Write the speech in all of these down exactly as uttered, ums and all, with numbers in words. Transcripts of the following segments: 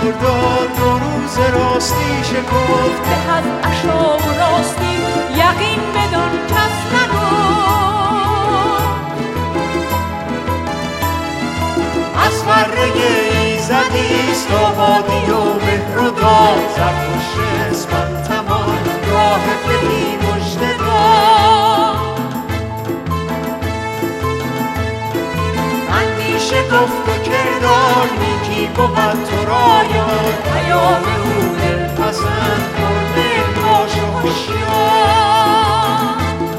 دار نوروز راستی شکفت به از عشا و راستی یقین بدان کس نگفت از فره ایزدیست آبادی و مهر و داد زرتشت اسفند تمام راه بهی مژده داد اندیشه گفت و کردار نیکی بود تو را یاد پیام او دلپسند پرمهر باش و هوشیار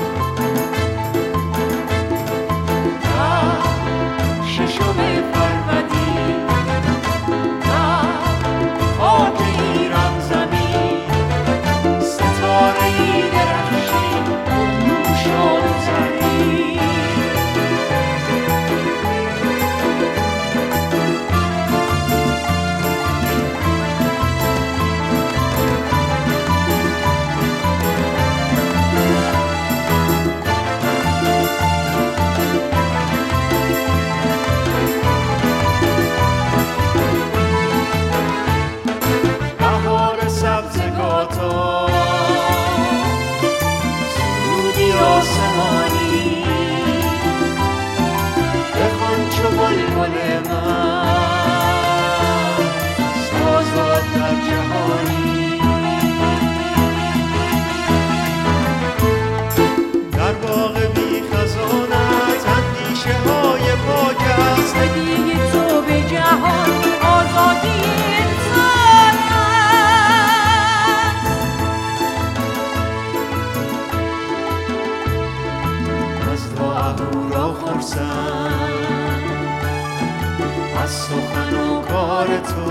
ششم فروردین در خاک ایران زمین ستاره‌ای درخشید پر شاد و زرین آسمانی بخوان چو بلبل من سازاد در جهانی در باغ بی خزانت اندیشه های پاک است هدیه تو به جهان آزادی انسان از سخن و کار تو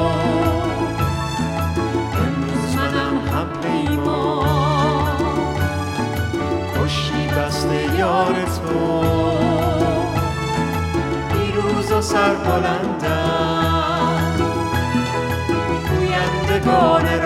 امروز منم هم پیمان خوشی بسته یار تو پیروز و سربلندم گویندگان